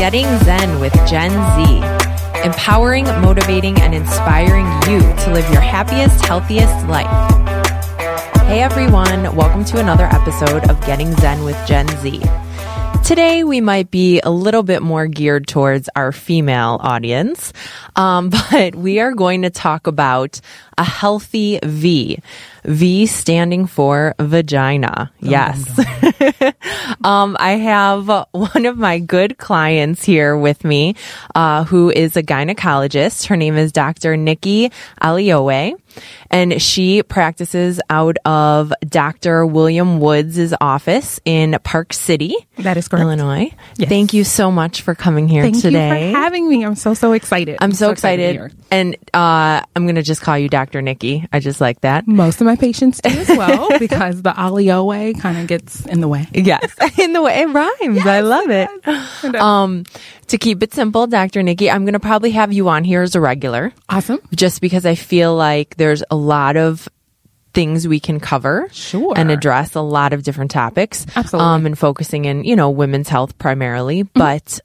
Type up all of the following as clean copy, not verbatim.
Getting Zen with Gen Z. Empowering, motivating, and inspiring you to live your happiest, healthiest life. Hey everyone, welcome to another episode of Getting Zen with Gen Z. Today we might be a little bit more geared towards our female audience, but we are going to talk about a healthy V. V standing for vagina. Yes. I have one of my good clients here with me, who is a gynecologist. Her name is Dr. Nikki Aliowe, and she practices out of Dr. William Woods' office in Park City. That is correct. Illinois. Yes. Thank you so much for coming here today. Thank you for having me. I'm so excited. I'm so excited. And I'm going to just call you Dr. Nikki. I just like that. Most of my patients do as well because the Aliowe kind of gets in the way. Yes, in the way. It rhymes. Yes, I love it. To keep it simple, Dr. Nikki, I'm going to probably have you on here as a regular. Awesome. Just because I feel like there's a lot of things we can cover. Sure. And address a lot of different topics. Absolutely. And focusing in, women's health primarily. But,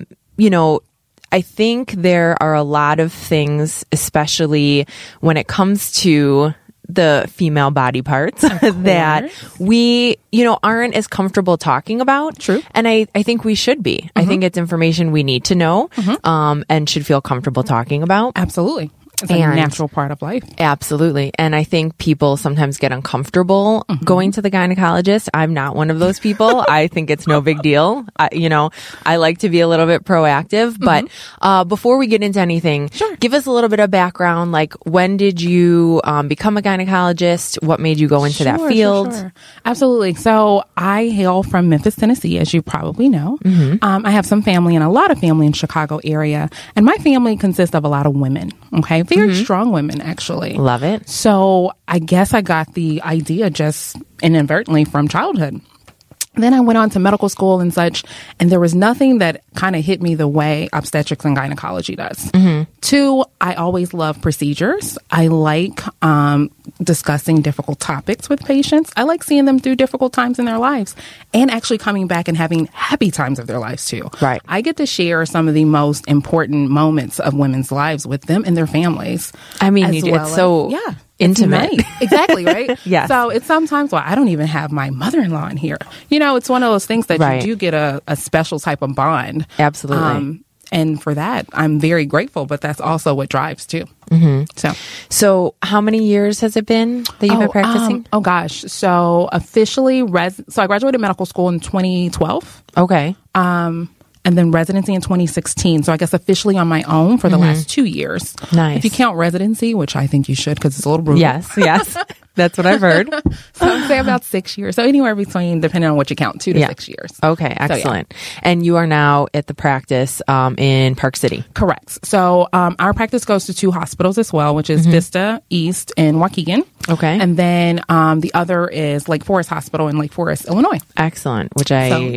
I think there are a lot of things, especially when it comes to the female body parts that we, aren't as comfortable talking about. True. And I think we should be. I think it's information we need to know, and should feel comfortable talking about. Absolutely. It's a natural part of life. Absolutely. And I think people sometimes get uncomfortable going to the gynecologist. I'm not one of those people. I think it's no big deal. I like to be a little bit proactive. But before we get into anything, give us a little bit of background. Like, when did you become a gynecologist? What made you go into that field? Sure. Absolutely. So I hail from Memphis, Tennessee, as you probably know. I have some family and a lot of family in Chicago area. And my family consists of a lot of women. Okay. Very strong women, actually. Love it. So I guess I got the idea just inadvertently from childhood. Then I went on to medical school and such, and there was nothing that kind of hit me the way obstetrics and gynecology does. Two, I always love procedures. I like discussing difficult topics with patients. I like seeing them through difficult times in their lives and actually coming back and having happy times of their lives too. Right. I get to share some of the most important moments of women's lives with them and their families. I mean, it's so intimate. Exactly, right? Yes. So it's sometimes, I don't even have my mother-in-law in here. It's one of those things that you do get a special type of bond. Absolutely. And for that, I'm very grateful, but that's also what drives too. So how many years has it been that you've been practicing? So officially, so I graduated medical school in 2012. Okay. And then residency in 2016. So I guess officially on my own for the last 2 years. Nice. If you count residency, which I think you should because it's a little brutal. Yes. That's what I've heard. So I'd say about 6 years. So anywhere between, depending on what you count, 2 to 6 years. Okay, excellent. And you are now at the practice in Park City. Correct. So our practice goes to 2 hospitals as well, which is Vista East in Waukegan. Okay. And then the other is Lake Forest Hospital in Lake Forest, Illinois. Excellent. Which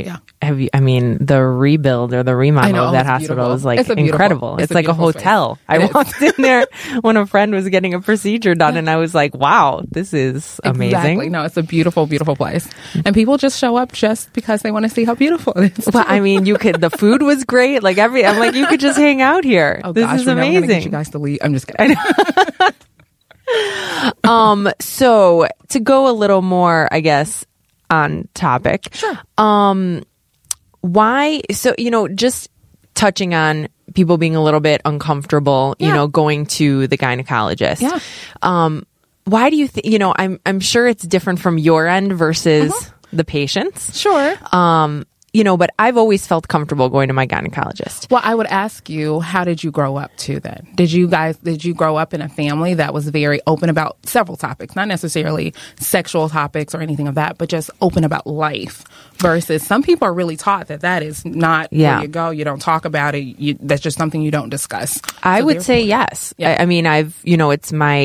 the rebuild or the remodel of that hospital is incredible. It's like a hotel. I walked in there when a friend was getting a procedure done and I was like, wow, this is amazing. Exactly. No, it's a beautiful, beautiful place. And people just show up just because they want to see how beautiful it is. Well, the food was great. I'm like, you could just hang out here. This is amazing. I'm gonna get you guys to leave. I'm just kidding. So to go a little more, I guess, on topic. Sure. Why? So, just touching on people being a little bit uncomfortable, going to the gynecologist. Yeah. Why do you think, I'm sure it's different from your end versus the patient's. Sure. But I've always felt comfortable going to my gynecologist. Well, I would ask you, how did you grow up too then? Did you grow up in a family that was very open about several topics, not necessarily sexual topics or anything of that, but just open about life versus some people are really taught that is not where you go. You don't talk about it. That's just something you don't discuss. I would say yes. Yeah. I mean,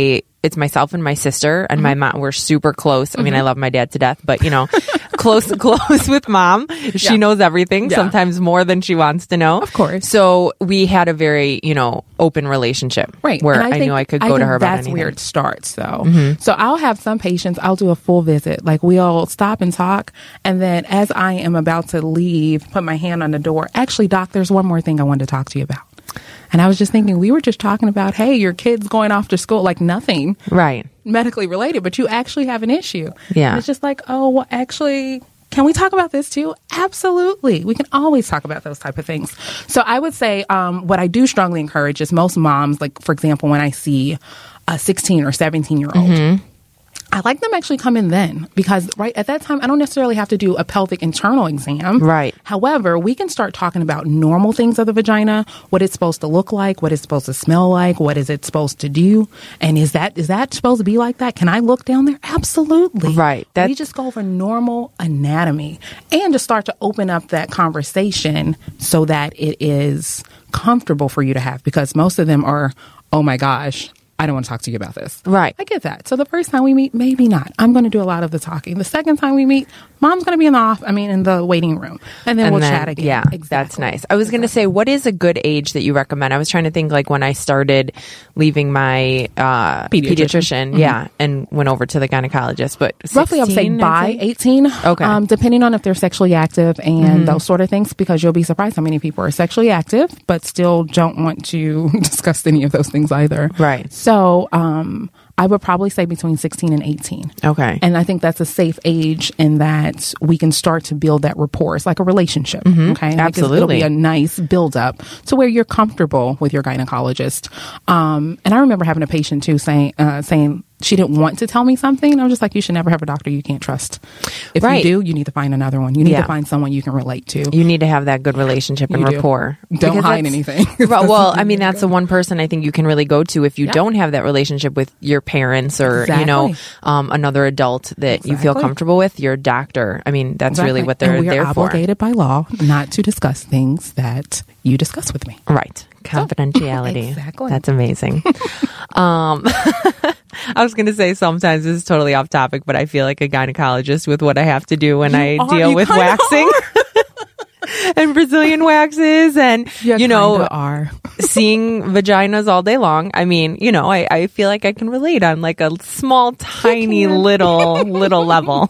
it's myself and my sister and my mom. We're super close. I mean, I love my dad to death, but close with mom. She knows everything, sometimes more than she wants to know. Of course. So we had a very, open relationship. Right. Where I knew I could go to her about that's anything. where it starts, though. So I'll have some patients, I'll do a full visit. Like, we'll stop and talk. And then as I am about to leave, put my hand on the door. Actually, doc, there's one more thing I wanted to talk to you about. And I was just thinking, we were just talking about, hey, your kid's going off to school, like nothing Right. medically related, but you actually have an issue. Yeah. And it's just like, oh, well, actually, can we talk about this too? Absolutely. We can always talk about those type of things. So I would say what I do strongly encourage is most moms, like, for example, when I see a 16 or 17-year-old, I like them actually come in then, because right at that time, I don't necessarily have to do a pelvic internal exam. Right. However, we can start talking about normal things of the vagina, what it's supposed to look like, what it's supposed to smell like, what is it supposed to do, and is that supposed to be like that? Can I look down there? Absolutely. Right. We just go over normal anatomy and just start to open up that conversation so that it is comfortable for you to have, because most of them are, oh my gosh, I don't want to talk to you about this. Right. I get that. So the first time we meet, maybe not. I'm going to do a lot of the talking. The second time we meet, mom's going to be in the waiting room. And then we'll chat again. Yeah, exactly. That's nice. I was going to say, what is a good age that you recommend? I was trying to think, like, when I started leaving my pediatrician, and went over to the gynecologist. But 16, roughly, I would say by 18. Okay. Depending on if they're sexually active and those sort of things, because you'll be surprised how many people are sexually active, but still don't want to discuss any of those things either. Right. So, I would probably say between 16 and 18. Okay. And I think that's a safe age in that we can start to build that rapport. It's like a relationship. Okay. Absolutely. It'll be a nice build up to where you're comfortable with your gynecologist. And I remember having a patient too saying she didn't want to tell me something. I was just like, you should never have a doctor you can't trust. If you do, you need to find another one. You need to find someone you can relate to. You need to have that good relationship and rapport. Don't hide anything. Well, I mean, that's the one person I think you can really go to if you don't have that relationship with your parents or, another adult that you feel comfortable with, your doctor. I mean, that's really what they're we are there for. Obligated by law not to discuss things that you discuss with me. Right. Confidentiality. Exactly. That's amazing. I was going to say sometimes this is totally off topic, but I feel like a gynecologist with what I have to do when I deal with waxing and Brazilian waxes and, seeing vaginas all day long. I mean, I feel like I can relate on like a small, tiny little level.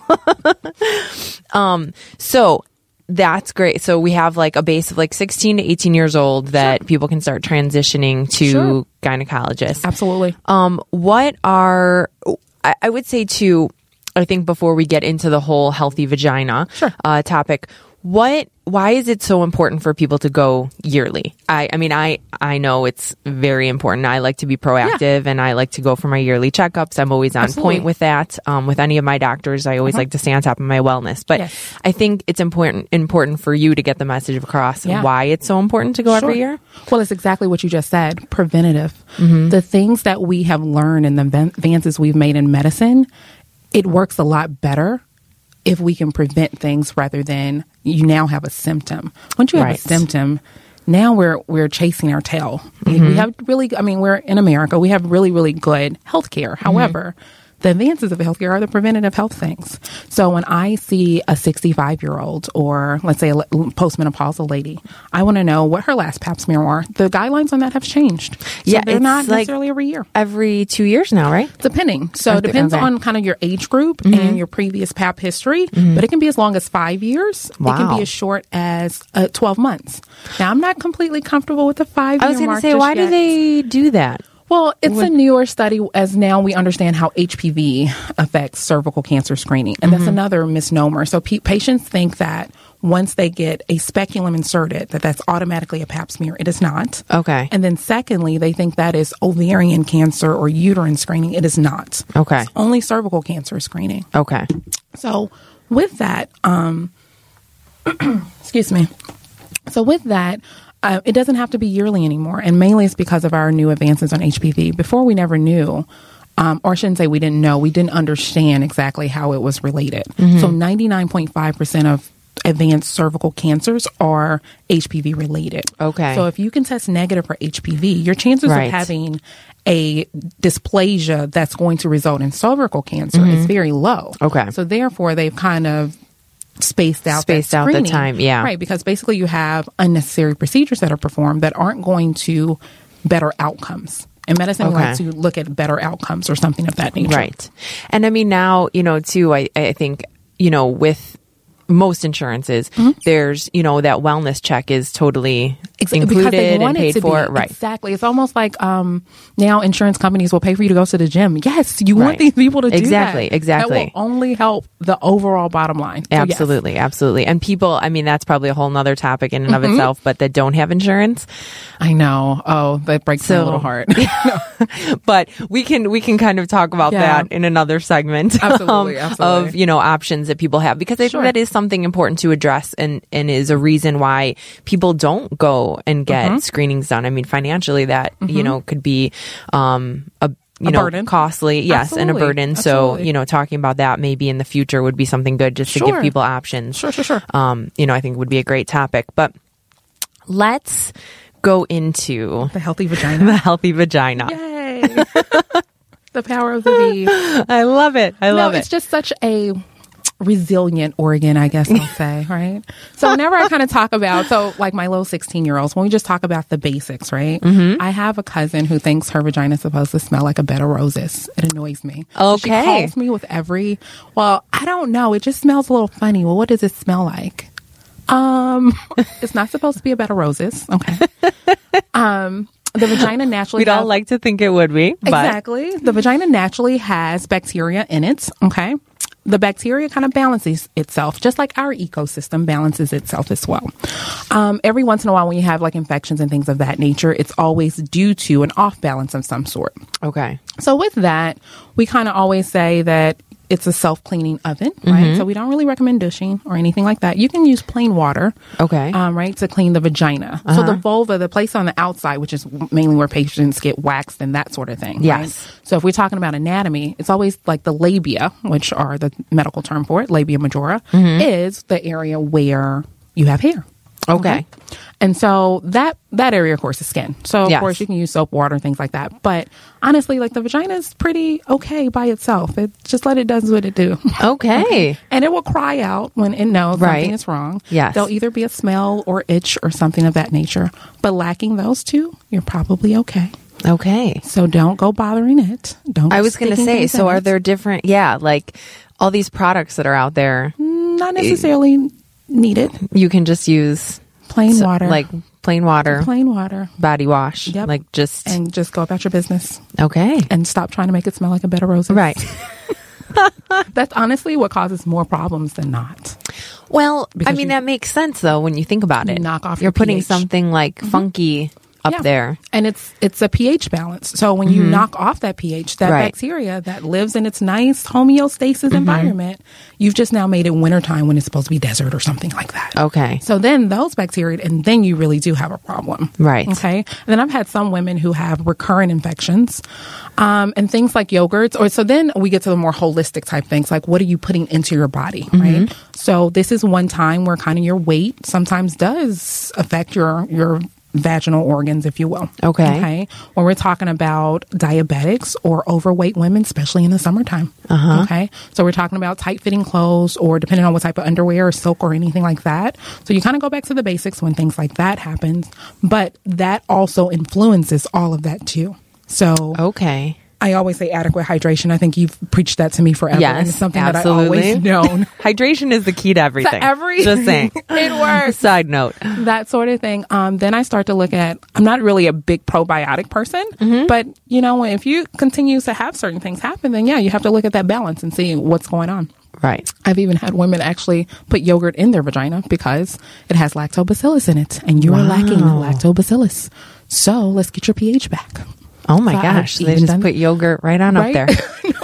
So that's great. So we have like a base of like 16 to 18 years old that people can start transitioning to gynecologists. Absolutely. What are, I would say too, I think before we get into the whole healthy vagina topic, why is it so important for people to go yearly? I know it's very important. I like to be proactive and I like to go for my yearly checkups. I'm always on point with that. With any of my doctors, I always like to stay on top of my wellness. But I think it's important for you to get the message across why it's so important to go every year. Well, it's exactly what you just said. Preventative. The things that we have learned and the advances we've made in medicine, it works a lot better if we can prevent things rather than you now have a symptom. Once you have a symptom, now we're chasing our tail. We have we're in America. We have really, really good healthcare. However, the advances of healthcare are the preventative health things. So when I see a 65-year-old or let's say a postmenopausal lady, I want to know what her last pap smear were. The guidelines on that have changed. So they're not necessarily every year. Every 2 years now, right? Depending. So it depends on kind of your age group and your previous pap history, but it can be as long as 5 years. Wow. It can be as short as 12 months. Now, I'm not completely comfortable with the 5 year mark. I was going to say, why do they do that? Well, it's a newer study as now we understand how HPV affects cervical cancer screening. And that's another misnomer. So patients think that once they get a speculum inserted, that's automatically a pap smear. It is not. Okay. And then secondly, they think that is ovarian cancer or uterine screening. It is not. Okay. It's only cervical cancer screening. Okay. So with that, excuse me. So with that, it doesn't have to be yearly anymore. And mainly it's because of our new advances on HPV. Before we never knew, or I shouldn't say we didn't know, we didn't understand exactly how it was related. So 99.5% of advanced cervical cancers are HPV related. Okay. So if you can test negative for HPV, your chances Right. of having a dysplasia that's going to result in cervical cancer is very low. Okay. So therefore, they've kind of spaced out Spaced that out the screening. time, yeah. Right, because basically you have unnecessary procedures that are performed that aren't going to better outcomes. In medicine, we Okay. like to look at better outcomes or something of that nature. Right. And I mean, now, too, I think, with most insurances, there's, that wellness check is totally Because they included and want it paid to for. be. Right. Exactly. It's almost like now insurance companies will pay for you to go to the gym. Yes, you Right. want these people to do Exactly, that. exactly. That will only help the overall bottom line. So yes. Absolutely. Absolutely. And people, I mean, that's probably a whole nother topic in and of itself, but that don't have insurance. I know. Oh, that breaks my So- little heart. But we can kind of talk about Yeah. that in another segment. Absolutely, absolutely. Of, options that people have, because I Sure. think that is something important to address and is a reason why people don't go and get screenings done. I mean, financially that, could be, a burden. costly. Yes. And a Absolutely. burden. Absolutely. So, talking about that maybe in the future would be something good just to give Sure. people options. Sure. I think would be a great topic, but let's go into The healthy vagina. the healthy vagina. Yay. The power of the V. I love it. I love It's it. just such a resilient organ, I guess I'll say, right? So whenever I kind of talk about, like my little 16-year-olds, when we just talk about the basics, right? I have a cousin who thinks her vagina is supposed to smell like a bed of roses. It annoys me. So she Okay. calls me with I don't know. It just smells a little funny. Well, what does it smell like? It's not supposed to be a bed of roses. Okay. The vagina naturally We'd all has- like to think it would be, but Exactly. The vagina naturally has bacteria in it. Okay. The bacteria kind of balances itself, just like our ecosystem balances itself as well. Every once in a while, when you have like infections and things of that nature, it's always due to an off balance of some sort. okay. So with that, we kind of always say that it's a self-cleaning oven, right? So we don't really recommend douching or anything like that. You can use plain water, Okay. right, to clean the vagina. So the vulva, the place on the outside, which is mainly where patients get waxed and that sort of thing. Yes. Right? So if we're talking about anatomy, it's always like the labia, which are the medical term for it, labia majora, is the area where you have hair. Okay. And so that area, of course, is skin. So, of Yes. course, you can use soap, water, and things like that. But honestly, like the vagina is pretty okay by itself. It just let it does what it do. Okay. And it will cry out when it knows Right. something is wrong. Yes. There'll either be a smell or itch or something of that nature. But lacking those two, you're probably okay. Okay. So don't go bothering it. Don't. I go was going to sticking say, things so in are it. there different, like all these products that are out there, Not necessarily needed. you can just use Plain water. like plain water, plain water. body wash, Yep. like just, And just go about your business okay. and stop trying to make it smell like a bed of roses. Right. That's honestly what causes more problems than not. Well, I Because mean, you- that makes sense though when you think about You it. knock off You're your putting pH. something like funky up Yeah. there. And it's a pH balance. So when you knock off that pH, that Right. bacteria that lives in its nice homeostasis environment, you've just now made it wintertime when it's supposed to be desert or something like that. Okay. So then those bacteria, and then you really do have a problem. Right. Okay. And then I've had some women who have recurrent infections and things like yogurts. Or so then we get to the more holistic type things, like what are you putting into your body, right? So this is one time where kind of your weight sometimes does affect your vaginal organs, if you will. Okay. When we're talking about diabetics or overweight women, especially in the summertime. Okay. So we're talking about tight fitting clothes or depending on what type of underwear or silk or anything like that. So you kind of go back to the basics when things like that happens, but that also influences all of that too. So Okay. I always say adequate hydration. I think you've preached that to me forever. Yes, and it's something absolutely. that I always known. Hydration is the key to everything. everything. Just saying. It works. Side note. That sort of thing. Then I start to look at, I'm not really a big probiotic person, but if you continue to have certain things happen, then yeah, you have to look at that balance and see what's going on. Right. I've even had women actually put yogurt in their vagina because it has lactobacillus in it and you are lacking the lactobacillus. So let's get your pH back. Oh my So I've gosh. They even just done- put yogurt right on Right? up there.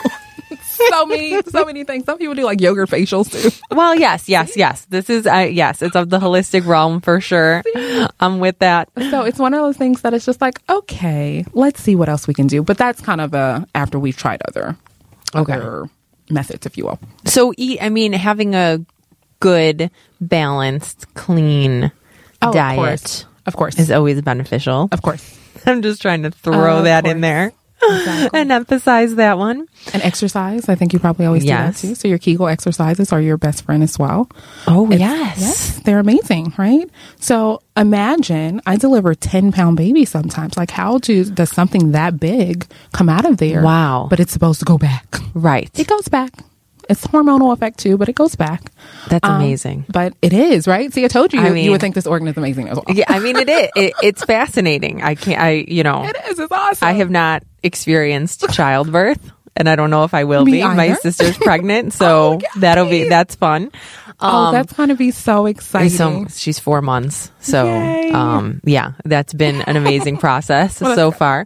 So many things. Some people do like yogurt facials too. Well, yes. This is, it's of the holistic realm for sure. I'm with that. So it's one of those things that it's just like, okay, let's see what else we can do. But that's kind of after we've tried other methods, if you will. So having a good, balanced, clean diet Of course. is always beneficial. Of course. I'm just trying to throw that in there. Exactly. And emphasize that one. And exercise. I think you probably always do that too. So your Kegel exercises are your best friend as well. Oh, yes. They're amazing, right? So imagine I deliver 10-pound babies sometimes. Like does something that big come out of there? Wow. But it's supposed to go back. Right. It goes back. It's hormonal effect too, but it goes back. That's amazing. But it is, right? See, I told you, you would think this organ is amazing as well. Yeah, I mean, it is. It's fascinating. It is. It's awesome. I have not experienced childbirth, and I don't know if I will Me be. either. My sister's pregnant, so that's fun. That's going to be so exciting. She's 4 months. So, Yay. that's been an amazing process so far.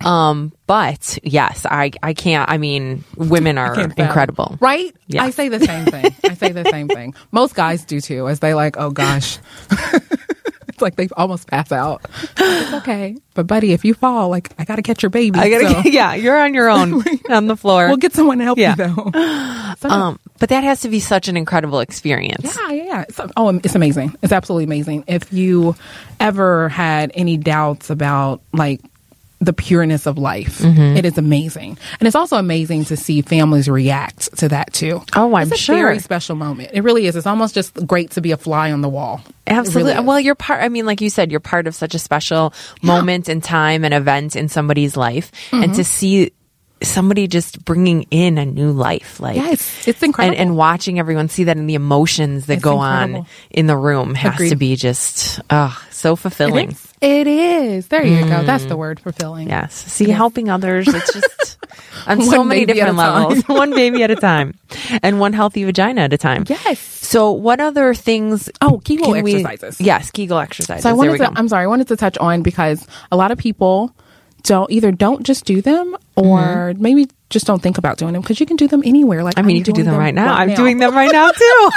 But yes, I can't, I mean, women are incredible. Right? Yeah. I say the same thing. Most guys do too, as they like, oh gosh. It's like they almost pass out. It's okay. But buddy, if you fall, like, I got to catch your baby. You're on your own on the floor. We'll get someone to help you though. But that has to be such an incredible experience. Yeah. It's amazing. It's absolutely amazing. If you ever had any doubts about like the pureness of life, it is amazing. And it's also amazing to see families react to that too. Oh, I'm it's a sure. very special moment. It really is. It's almost just great to be a fly on the wall. Absolutely. Really well, you're part, I mean, like you said, you're part of such a special moment and time and event in somebody's life. And to see somebody just bringing in a new life, like, yes, it's incredible. And watching everyone see that and the emotions that go on in the room has to be just, so fulfilling. It is. There you go. That's the word, fulfilling. Yes. See, helping others, it's just on so many different levels. One baby at a time. And one healthy vagina at a time. Yes. So what other things? Kegel exercises. Yes, Kegel exercises. So I wanted to touch on, because a lot of people don't just do them, or maybe just don't think about doing them, because you can do them anywhere. Like, I mean, you can do them right now. I'm doing them right now too.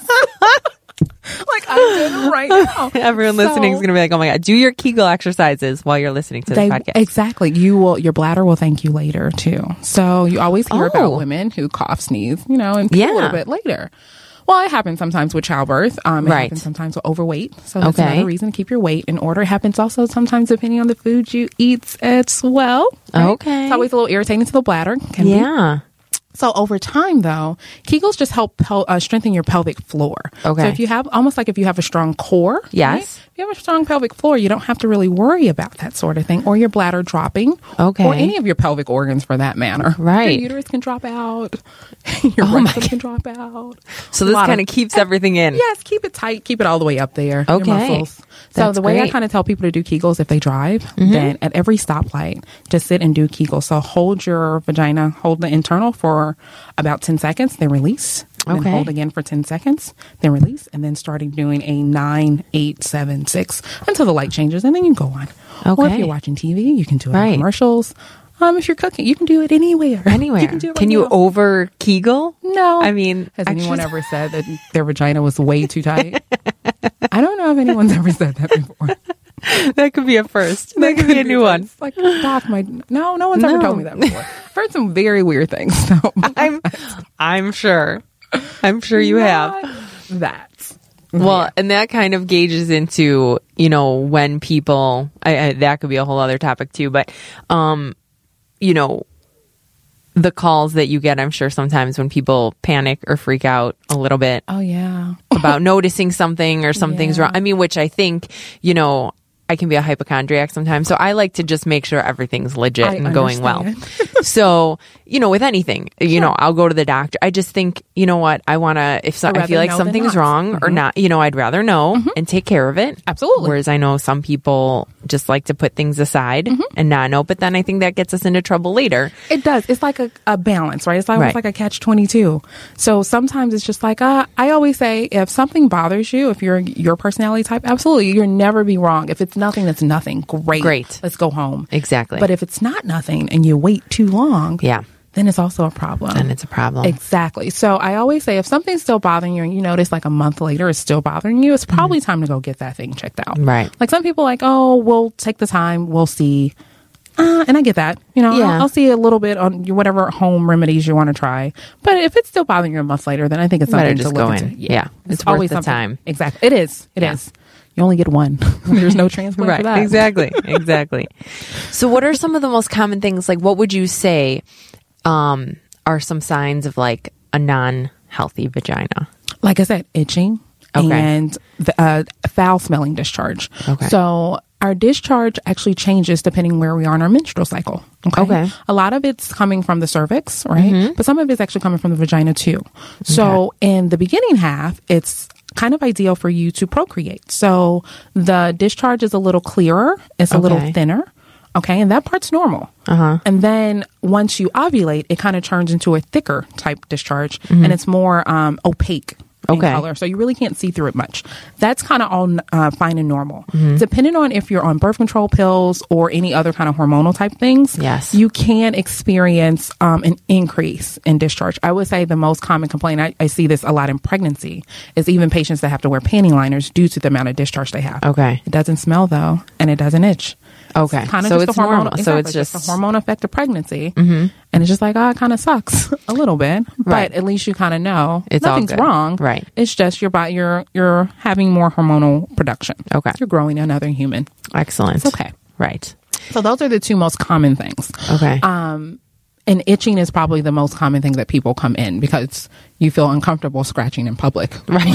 Like, I'm doing them right now. Everyone listening is going to be like, oh my God, do your Kegel exercises while you're listening to this podcast. Exactly. Your bladder will thank you later too. So you always hear about women who cough, sneeze, and pee a little bit later. Well, it happens sometimes with childbirth. It happens sometimes with overweight. So that's another reason to keep your weight in order. It happens also sometimes depending on the food you eat as well. Right? Okay. It's always a little irritating to the bladder. Can be. So over time, though, Kegels just help strengthen your pelvic floor. Okay. So if you have a strong core. Yes. Right? If you have a strong pelvic floor, you don't have to really worry about that sort of thing, or your bladder dropping. Okay. Or any of your pelvic organs for that matter. Right. Your uterus can drop out. Your rectum can drop out. So this kind of keeps everything in. Yes. Keep it tight. Keep it all the way up there. Okay. Your muscles. So the way I kind of tell people to do Kegels if they drive, then at every stoplight, just sit and do Kegels. So hold your vagina, hold the internal for about 10 seconds, then release. Then hold again for 10 seconds, then release, and then starting doing a 9, 8, 7, 6 until the light changes, and then you can go on. Okay. Or if you're watching TV, you can do it in commercials. If you're cooking, you can do it anywhere. You can do it can you over Kegel? No. I mean, has anyone ever said that their vagina was way too tight? I don't know if anyone's ever said that before. That could be a first. That could be a new one. Like, Doc, no one's ever told me that before. I've heard some very weird things. So. I'm sure. I'm sure you have. That. Well, and that kind of gauges into, when people, that could be a whole other topic too, but, the calls that you get, I'm sure sometimes when people panic or freak out a little bit. Oh, yeah. About noticing something or something's wrong. I mean, which I think, I can be a hypochondriac sometimes. So I like to just make sure everything's legit and going well. So, with anything, I'll go to the doctor. I just think, what, I want to, if I feel like something's wrong or not, I'd rather know and take care of it. Absolutely. Whereas I know some people just like to put things aside and not know, but then I think that gets us into trouble later. It does. It's like a balance, right? It's almost like a catch-22. So sometimes it's just like, I always say, if something bothers you, if you're your personality type, absolutely, you'll never be wrong. If it's nothing that's nothing, great. Let's go home. Exactly. But if it's not nothing and you wait too long, then it's also a problem. And it's a problem. Exactly. So I always say, if something's still bothering you and you notice like a month later it's still bothering you, it's probably time to go get that thing checked out. Right. Like some people we'll take the time, we'll see. And I get that. Yeah. I'll see a little bit on whatever home remedies you want to try. But if it's still bothering you a month later, then I think it's Better something just to go look in. into. Yeah. It's worth always the something. time. Exactly. It is. It is. You only get one. There's no transplant Right. for that. Exactly. So what are some of the most common things? Like, what would you say are some signs of like a non-healthy vagina? Like I said, itching Okay. and foul smelling discharge. Okay. So our discharge actually changes depending where we are in our menstrual cycle. Okay. A lot of it's coming from the cervix, right? But some of it's actually coming from the vagina too. So in the beginning half, it's kind of ideal for you to procreate. So the discharge is a little clearer. It's a little thinner. Okay. And that part's normal. And then once you ovulate, it kind of turns into a thicker type discharge and it's more opaque in color. So you really can't see through it much. That's kind of all fine and normal. Depending on if you're on birth control pills or any other kind of hormonal type things, you can experience an increase in discharge. I would say the most common complaint, I see this a lot in pregnancy, is even patients that have to wear panty liners due to the amount of discharge they have. It doesn't smell though, and it doesn't itch. Okay. Kind of So just it's a hormonal, normal. exactly, So it's just a hormone effect of pregnancy. And it's just like, it kind of sucks a little bit, but at least you kind of know it's nothing's all good. wrong. Right. It's just your body, you're having more hormonal production. Okay. You're growing another human. Excellent. It's okay. Right. So those are the two most common things. Okay. And itching is probably the most common thing that people come in because you feel uncomfortable scratching in public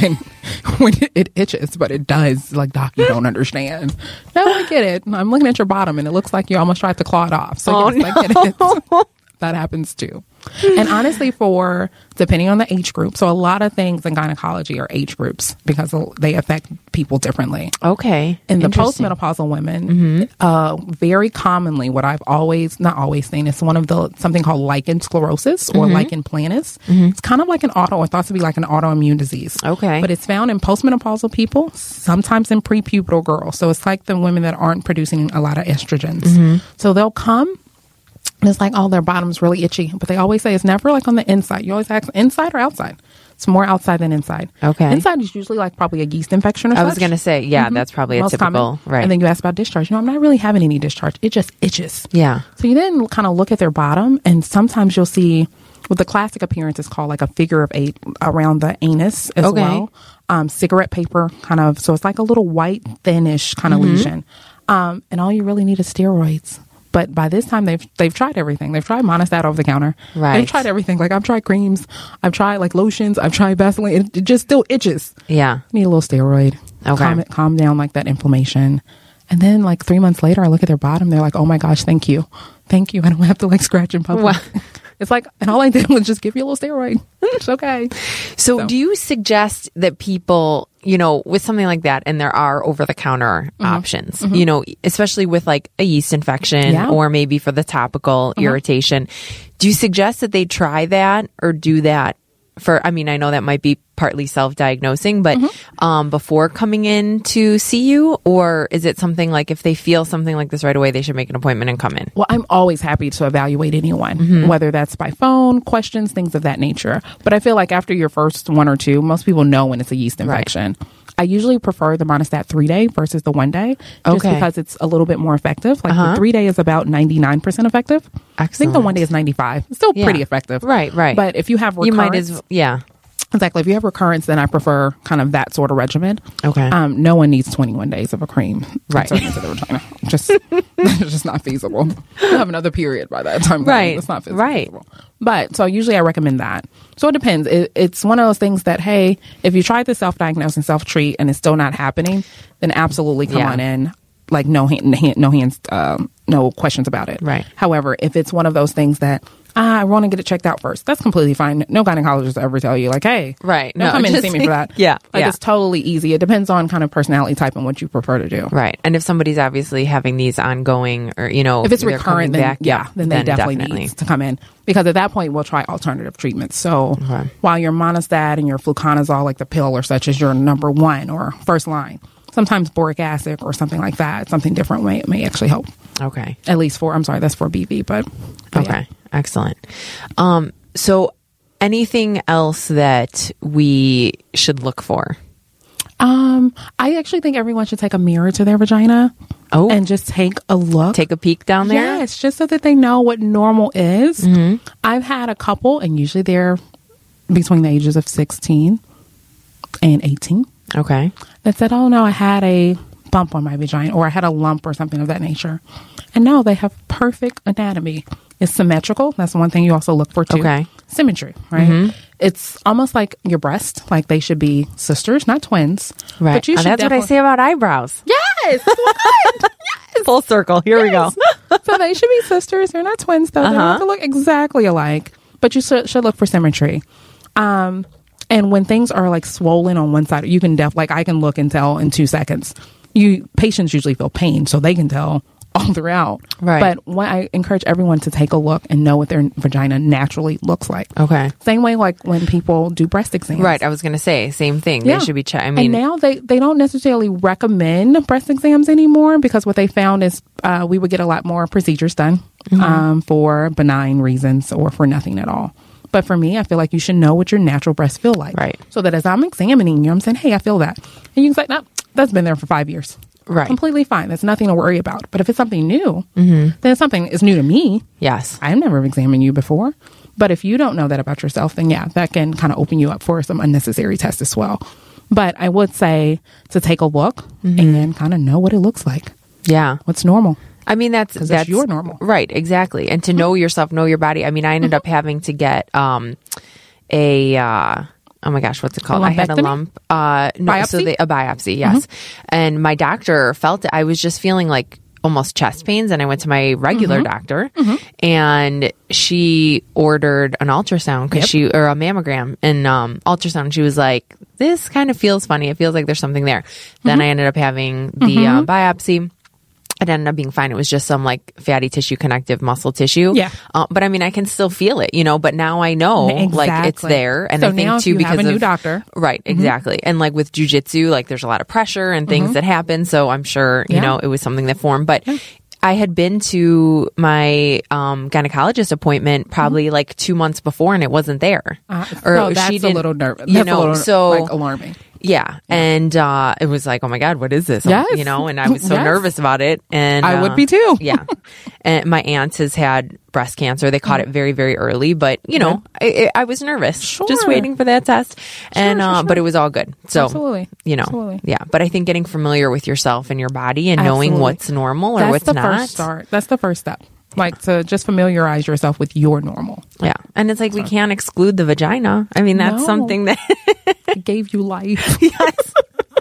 when it itches, but it does. Like, doc, you don't understand. No, I get it. I'm looking at your bottom and it looks like you almost tried to claw it off. So yes, I get it. That happens too. And honestly, depending on the age group, so a lot of things in gynecology are age groups because they affect people differently. Okay. In the postmenopausal women, very commonly, what I've not always seen, is something called lichen sclerosis or lichen planus. It's kind of like thought to be like an autoimmune disease. Okay. But it's found in postmenopausal people, sometimes in prepubertal girls. So it's like the women that aren't producing a lot of estrogens. So they'll come. And it's like, their bottom's really itchy. But they always say it's never like on the inside. You always ask inside or outside. It's more outside than inside. Okay. Inside is usually like probably a yeast infection or something. I was going to say, that's probably most a typical, common. right. And then you ask about discharge. I'm not really having any discharge. It just itches. Yeah. So you then kind of look at their bottom and sometimes you'll see, the classic appearance is called like a figure of 8 around the anus as well. Cigarette paper kind of, so it's like a little white, thinnish kind of lesion. And all you really need is steroids. But by this time, they've tried everything. They've tried Monistat over the counter. Right. They've tried everything. Like, I've tried creams. I've tried, like, lotions. I've tried Vaseline. It just still itches. Yeah. Need a little steroid. Okay. Calm down, like, that inflammation. And then, like, 3 months later, I look at their bottom. They're like, oh, my gosh, thank you. Thank you. I don't have to, like, scratch in public. Wow. It's like, and all I did was just give you a little steroid. It's okay. So do you suggest that people, with something like that, and there are over-the-counter options, especially with like a yeast infection or maybe for the topical irritation, do you suggest that they try that or do that I know that might be partly self-diagnosing, but before coming in to see you? Or is it something like if they feel something like this right away, they should make an appointment and come in? Well, I'm always happy to evaluate anyone, whether that's by phone, questions, things of that nature. But I feel like after your first one or two, most people know when it's a yeast infection. Right. I usually prefer the Monistat 3-day versus the 1-day, just because it's a little bit more effective. Like the 3-day is about 99% effective. Excellent. I think the 1-day is 95. It's still pretty effective. Right. But if you have recurrence, you might as exactly. If you have recurrence, then I prefer kind of that sort of regimen. Okay. No one needs 21 days of a cream. Right. Into the vagina. It's just not feasible. You'll have another period by that time. Right. It's not feasible. But so usually I recommend that. So it depends. It's one of those things that, hey, if you try to self-diagnose and self-treat and it's still not happening, then absolutely come on in. Like no questions about it. Right. However, if it's one of those things that I want to get it checked out first, that's completely fine. No gynecologist will ever tell you like, hey, don't come in and see me for that. It's totally easy. It depends on kind of personality type and what you prefer to do. Right. And if somebody's obviously having these ongoing or, if it's recurrent, then they definitely need to come in, because at that point we'll try alternative treatments. So while your Monistat and your fluconazole, like the pill or such, is your number one or first line, sometimes boric acid or something like that, something different may actually help. Okay. At least that's for BV, but okay. Yeah. Excellent. So anything else that we should look for? I actually think everyone should take a mirror to their vagina. Oh. And just take a look. Take a peek down there? Yes, just so that they know what normal is. Mm-hmm. I've had a couple, and usually they're between the ages of 16 and 18. Okay. That said, oh no, I had a bump on my vagina, or I had a lump or something of that nature. And no, they have perfect anatomy. It's symmetrical. That's one thing you also look for too. Okay. Symmetry, right? Mm-hmm. It's almost like your breast. Like they should be sisters, not twins. Right. But you should that's what I say about eyebrows. Yes. Yes. Full circle. Here we go. So they should be sisters. They're not twins, though. They don't have to look exactly alike. But you should look for symmetry. And when things are like swollen on one side, you can I can look and tell in 2 seconds. Patients usually feel pain, so they can tell all throughout. Right. But I encourage everyone to take a look and know what their vagina naturally looks like. Okay. Same way like when people do breast exams. Right. I was going to say, same thing. Yeah. They should be checked. I mean, and now they don't necessarily recommend breast exams anymore, because what they found is we would get a lot more procedures done for benign reasons or for nothing at all. But for me, I feel like you should know what your natural breasts feel like. Right. So that as I'm examining you, I'm saying, hey, I feel that. And you can say, no, that's been there for 5 years. Right. Completely fine. There's nothing to worry about. But if it's something new, then it's something is new to me. Yes. I've never examined you before. But if you don't know that about yourself, then yeah, that can kind of open you up for some unnecessary tests as well. But I would say to take a look and kind of know what it looks like. Yeah. What's normal. I mean, that's your normal. Right. Exactly. And to know yourself, know your body. I mean, I ended up having to get oh my gosh, what's it called? I had a lump. No, biopsy? A biopsy, yes. And my doctor felt it. I was just feeling like almost chest pains, and I went to my regular doctor, and she ordered an ultrasound or a mammogram and ultrasound. She was like, "This kind of feels funny. It feels like there's something there." Then I ended up having the biopsy. It ended up being fine. It was just some like fatty tissue, connective muscle tissue. Yeah. But I mean, I can still feel it, but now I know like it's there. And so I think now too, you because have a new doctor. Right. Exactly. And like with jujitsu, like there's a lot of pressure and things that happen. So I'm sure, you know, it was something that formed, but I had been to my gynecologist appointment probably like 2 months before, and it wasn't there. So that's a little nervous. That's a little alarming. Yeah. And it was like, oh my God, what is this? Yes. And I was so nervous about it. And I would be too. Yeah. And my aunt has had breast cancer. They caught it very, very early, but I was nervous just waiting for that test. And, but it was all good. So, absolutely. Absolutely. Yeah. But I think getting familiar with yourself and your body and knowing what's normal or what's not. That's the first start. That's the first step. Like to just familiarize yourself with your normal. Yeah. And it's like we can't exclude the vagina. I mean, that's something that it gave you life. Yes.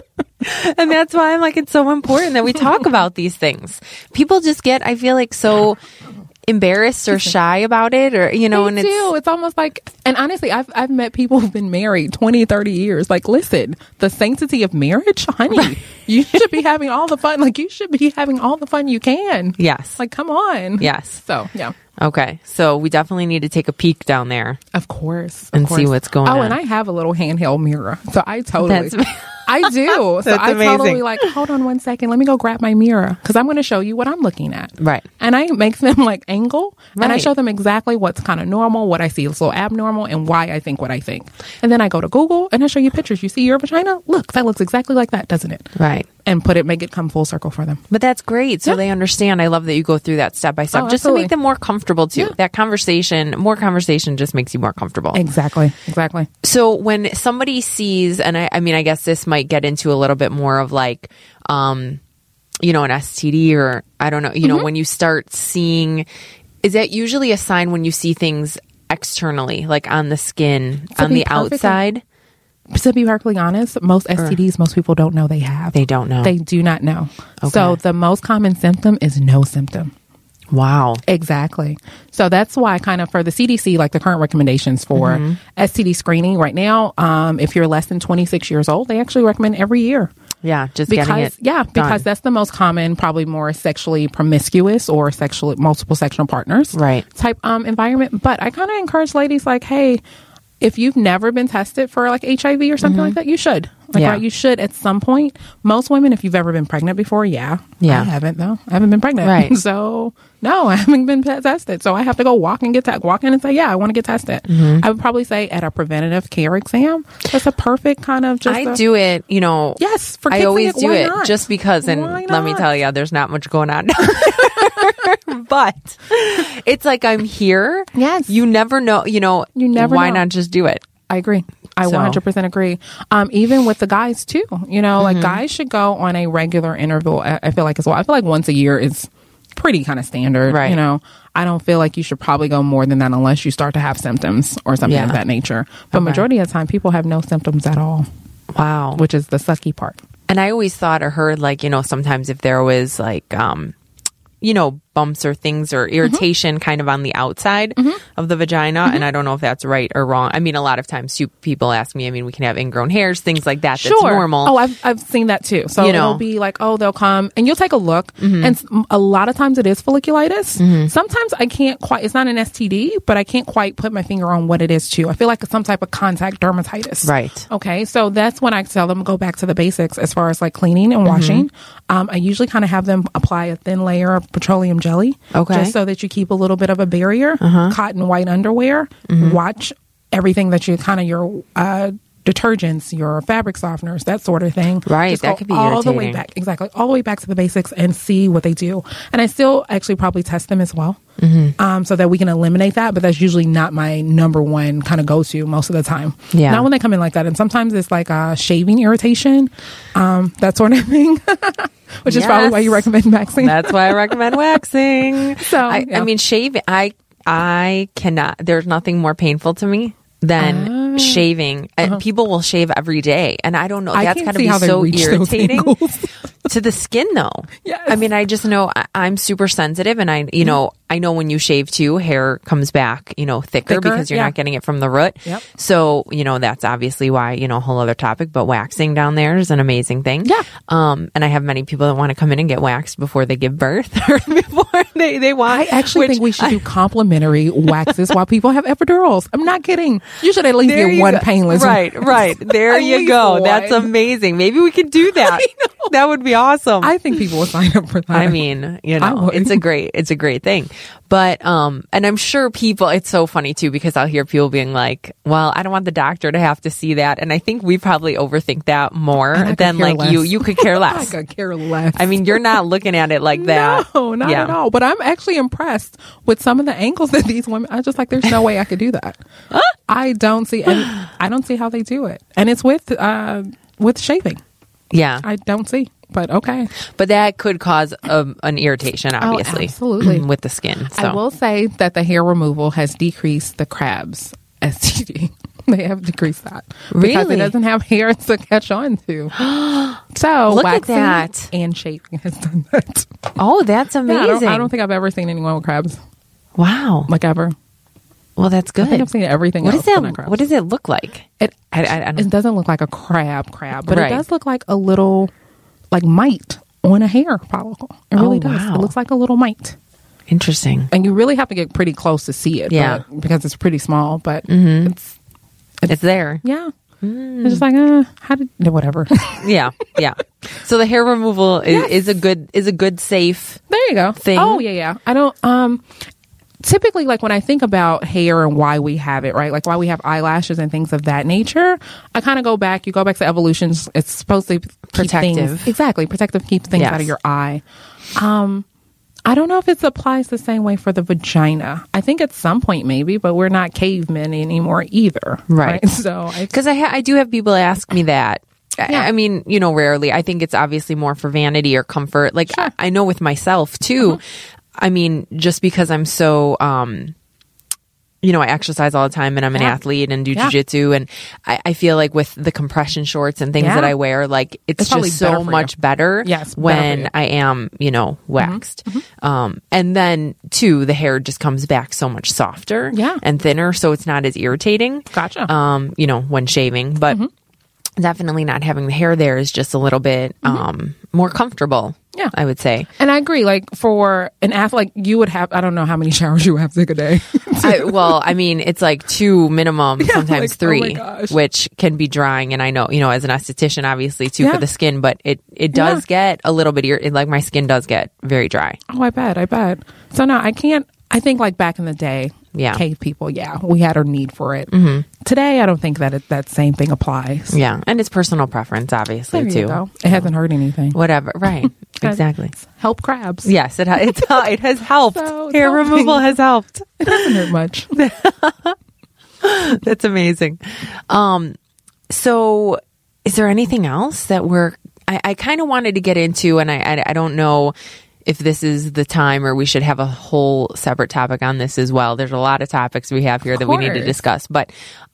And that's why I'm like, it's so important that we talk about these things. People just get, I feel like, so embarrassed or shy about it, or and it's almost like, and honestly I've met people who've been married 20, 30 years. Like, listen, the sanctity of marriage, honey, you should be having all the fun. Like, you should be having all the fun you can. Yes. Like, come on. Yes. So yeah. Okay, so we definitely need to take a peek down there, of course, and see what's going on. Oh, and I have a little handheld mirror, so I totally, I do. So I totally like, hold on 1 second, let me go grab my mirror, because I'm going to show you what I'm looking at. Right. And I make them like angle, and I show them exactly what's kind of normal, what I see is a little abnormal, and why I think what I think. And then I go to Google and I show you pictures. You see your vagina? Look, that looks exactly like that, doesn't it? Right. And make it come full circle for them. But that's great. So they understand. I love that you go through that step by step, just to make them more comfortable too. Yeah. That more conversation just makes you more comfortable. Exactly. So when somebody sees, and I mean, I guess this might get into a little bit more of like, an STD, or I don't know, when you start seeing, is that usually a sign when you see things externally, like on the skin, on the outside? To be perfectly honest, most STDs, most people don't know they have. They don't know. They do not know. Okay. So the most common symptom is no symptom. Wow. Exactly. So that's why kind of for the CDC, like the current recommendations for STD screening right now, if you're less than 26 years old, they actually recommend every year. Yeah, getting it because that's the most common, probably more sexually promiscuous or multiple sexual partners type environment. But I kind of encourage ladies like, hey, if you've never been tested for like HIV or something like that, you should. Like, Yeah. right, you should at some point. Most women, if you've ever been pregnant before, yeah. Yeah. I haven't, though. I haven't been pregnant. Right. So, no, I haven't been tested. So I have to go walk in and say, yeah, I want to get tested. I would probably say at a preventative care exam, that's a perfect kind of just I do it, Yes, for I kids' always sake, do why it not? just because, and Why let me not? tell you, there's not much going on. But it's like I'm here. Yes. You never know, You never why know. not just do it? I agree. I So. 100% agree. Even with the guys too, like guys should go on a regular interval. I feel like as well. I feel like once a year is pretty kind of standard. Right. I don't feel like you should probably go more than that unless you start to have symptoms or something Yeah. of that nature. But Okay. majority of the time, people have no symptoms at all, Wow. which is the sucky part. And I always thought or heard sometimes if there was bumps or things or irritation kind of on the outside of the vagina. And I don't know if that's right or wrong. I mean, a lot of times people ask me, we can have ingrown hairs, things like that. That's normal. Oh, I've seen that too. So it'll be like, they'll come and you'll take a look. And a lot of times it is folliculitis. Sometimes I can't quite, it's not an STD, but I can't quite put my finger on what it is too. I feel like it's some type of contact dermatitis. Right. Okay. So that's when I tell them go back to the basics as far as like cleaning and washing. I usually kind of have them apply a thin layer of petroleum jelly. Okay. Just so that you keep a little bit of a barrier. Cotton white underwear. Watch everything that your detergents, your fabric softeners, that sort of thing. Right, Just that go could be all the way irritating. back. Exactly. All the way back to the basics and see what they do. And I still actually probably test them as well. So that we can eliminate that. But that's usually not my number one kind of go-to most of the time. Yeah. Not when they come in like that. And sometimes it's like shaving irritation, that sort of thing. Which is probably why you recommend waxing. That's why I recommend waxing. So, yeah. I mean, shaving, I cannot, there's nothing more painful to me than shaving. And people will shave every day. And I don't know, I that's can't got to see be how they so reach those irritating angles. to the skin though. Yes. I mean, I just know I'm super sensitive and I know when you shave too, hair comes back, thicker because you're not getting it from the root. Yep. So, that's obviously why, a whole other topic, but waxing down there is an amazing thing. Yeah. And I have many people that want to come in and get waxed before they give birth or before they want. I actually think we should do complimentary waxes while people have epidurals. I'm not kidding. You should at least There get you one go. painless. Right. There At you least go. one. That's amazing. Maybe we could do that. That would be awesome. I think people will sign up for that. I mean, I would. it's a great thing. But, and I'm sure it's so funny too, because I'll hear people being like, well, I don't want the doctor to have to see that. And I think we probably overthink that more I could than care like less. you could care I less. could care less. I mean, you're not looking at it like that. No, not Yeah. at all. But I'm actually impressed with some of the angles that these women. I just like, there's no way I could do that. I don't see how they do it, and it's with shaving. Yeah. I don't see, but okay. But that could cause an irritation, obviously. absolutely. With the skin. So. I will say that the hair removal has decreased the crabs STD. They have decreased that because Really? it doesn't have hair to catch on to. So Look at waxing that. and shaving has done that. Oh, that's Yeah, amazing. I don't think I've ever seen anyone with crabs, Wow. like ever. Well, that's good. I think I've seen everything What else. does but that? not crabs. What does it look like? It I don't. doesn't look like a crab, but Right. it does look like a little like mite on a hair follicle. It really does. wow. It looks like a little mite. Interesting. And you really have to get pretty close to see it. Yeah. Because it's pretty small, but It's there. yeah. It's just like, how did, whatever. Yeah. So the hair removal is a good safe. There you go. Thing. Oh, yeah. I don't, typically, like when I think about hair and why we have it, right? Like why we have eyelashes and things of that nature, I kind of go back to evolution. It's supposed to keep Protective. things, exactly, protective, keep things Yes. out of your eye. I don't know if it applies the same way for the vagina. I think at some point maybe, but we're not cavemen anymore either. Right. So Because I do have people ask me that. Yeah. I mean, rarely. I think it's obviously more for vanity or comfort. Like Sure. I know with myself too. I mean, just because I'm so, I exercise all the time and I'm an athlete and do jujitsu, and I feel like with the compression shorts and things that I wear, like it's probably just better so for much you. better Yes, better for when you. I am, waxed. And then too, the hair just comes back so much softer Yeah. and thinner, so it's not as irritating. Gotcha. When shaving, but definitely not having the hair there is just a little bit more comfortable. Yeah. I would say. And I agree. Like for an athlete, like you would have, I don't know how many showers you would have to take a day. I mean, it's like 2 minimum, sometimes like, 3, oh my gosh. which can be drying. And I know, as an esthetician, obviously too for the skin, but it does get a little bit, like my skin does get very dry. Oh, I bet. So no, I can't, I think like back in the day, cave people, we had our need for it. Today, I don't think that that same thing applies. Yeah. And it's personal preference, obviously, there too. You go. It hasn't hurt anything. Whatever. Right. Exactly. Help crabs. Yes, it has helped. So hair removal has helped. It doesn't hurt much. That's amazing. So is there anything else that I kind of wanted to get into, and I don't know if this is the time or we should have a whole separate topic on this as well. There's a lot of topics we have here that we need to discuss, but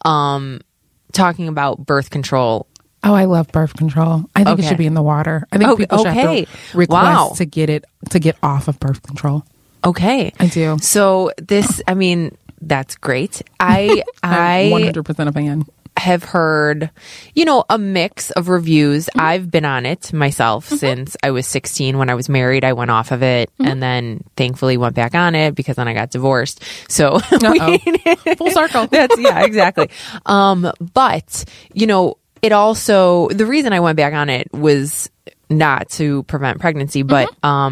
talking about birth control. Oh, I love birth control. I think it should be in the water. I think people should have to request to get off of birth control. Okay. I do. So this, I mean, that's great. I 100% a fan. Have heard, a mix of reviews. I've been on it myself since I was 16. When I was married, I went off of it and then thankfully went back on it because then I got divorced. So full circle. Exactly. But, it also, the reason I went back on it was not to prevent pregnancy, but,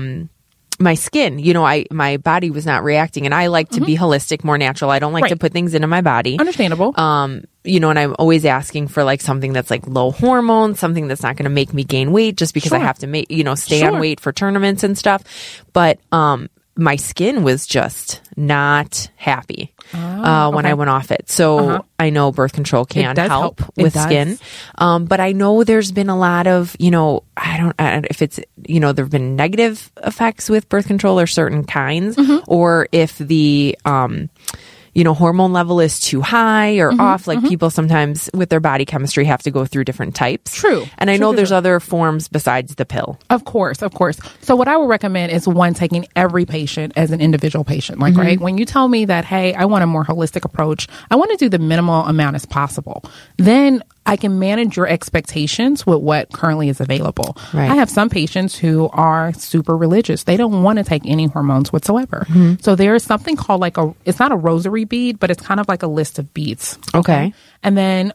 my skin, my body was not reacting, and I like to be holistic, more natural. I don't like to put things into my body. Understandable. And I'm always asking for like something that's like low hormone, something that's not going to make me gain weight just because I have to make, stay on weight for tournaments and stuff. But, my skin was just not happy when I went off it. So I know birth control can help with skin. But I know there's been a lot of, I don't if it's, there have been negative effects with birth control or certain kinds, or if the, hormone level is too high or off. Like people sometimes with their body chemistry have to go through different types. True. And I know there's other forms besides the pill. Of course. So what I would recommend is taking every patient as an individual patient. Like, right, when you tell me that, hey, I want a more holistic approach, I want to do the minimal amount as possible, then I can manage your expectations with what currently is available. Right. I have some patients who are super religious. They don't want to take any hormones whatsoever. So there's something called it's not a rosary bead, but it's kind of like a list of beads. Okay. And then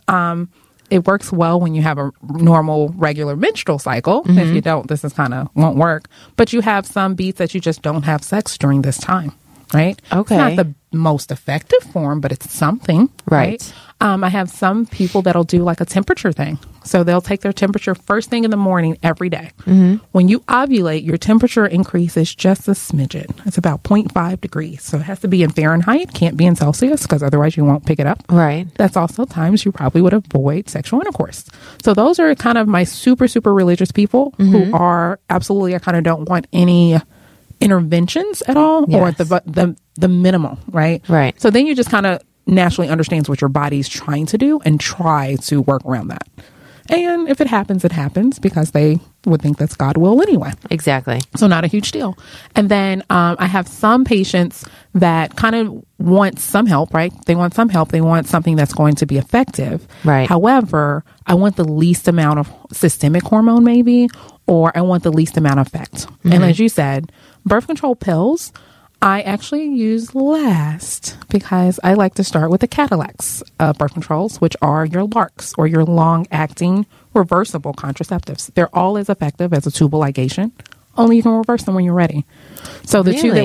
it works well when you have a normal, regular menstrual cycle. If you don't, this is won't work. But you have some beads that you just don't have sex during this time. Right? Okay. It's not the most effective form, but it's something. Right? I have some people that'll do like a temperature thing. So they'll take their temperature first thing in the morning every day. When you ovulate, your temperature increases just a smidgen. It's about 0.5 degrees. So it has to be in Fahrenheit, can't be in Celsius, because otherwise you won't pick it up. Right. That's also times you probably would avoid sexual intercourse. So those are kind of my super, super religious people who are absolutely, I kind of don't want any interventions at all, or the minimal, right? Right. So then you just kind of naturally understands what your body's trying to do and try to work around that. And if it happens, it happens, because they would think that's God will anyway. Exactly. So not a huge deal. And then I have some patients that kind of want some help, right? They want some help. They want something that's going to be effective. Right. However, I want the least amount of systemic hormone maybe, or I want the least amount of effect. And as you said, birth control pills, I actually use last, because I like to start with the Cadillac's birth controls, which are your LARCs, or your long-acting reversible contraceptives. They're all as effective as a tubal ligation, only you can reverse them when you're ready. So the two that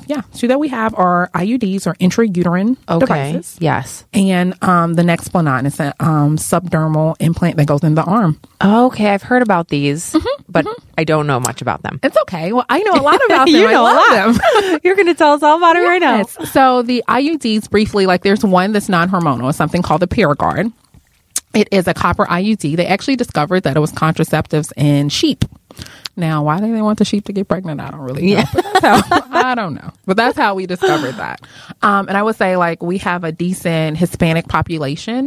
we have are IUDs, or intrauterine devices. Yes. And the Nexplanon is a subdermal implant that goes in the arm. Okay, I've heard about these, but I don't know much about them. It's okay. Well, I know a lot about them. You know I love them. You're going to tell us all about it right now. So the IUDs, briefly, like there's one that's non-hormonal. It's something called the Paragard. It is a copper IUD. They actually discovered that it was contraceptives in sheep. Now, why do they want the sheep to get pregnant? I don't really know. But I don't know. But that's how we discovered that. And I would say, like, we have a decent Hispanic population